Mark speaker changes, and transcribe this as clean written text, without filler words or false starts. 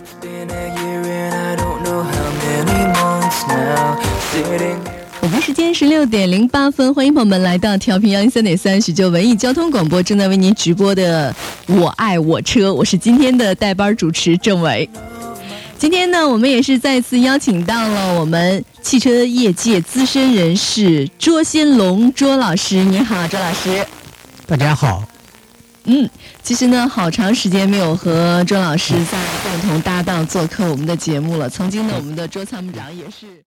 Speaker 1: 北京时间16:08，欢迎朋友们来到调频113.3徐州文艺交通广播，正在为您直播的我爱我车，我是今天的代班主持郑伟。今天呢，我们也是再次邀请到了我们汽车业界资深人士卓先龙卓老师。你好，卓老师。
Speaker 2: 大家好。
Speaker 1: 其实呢，好长时间没有和卓老师在共同搭档做客我们的节目了。曾经呢，我们的卓参谋长也是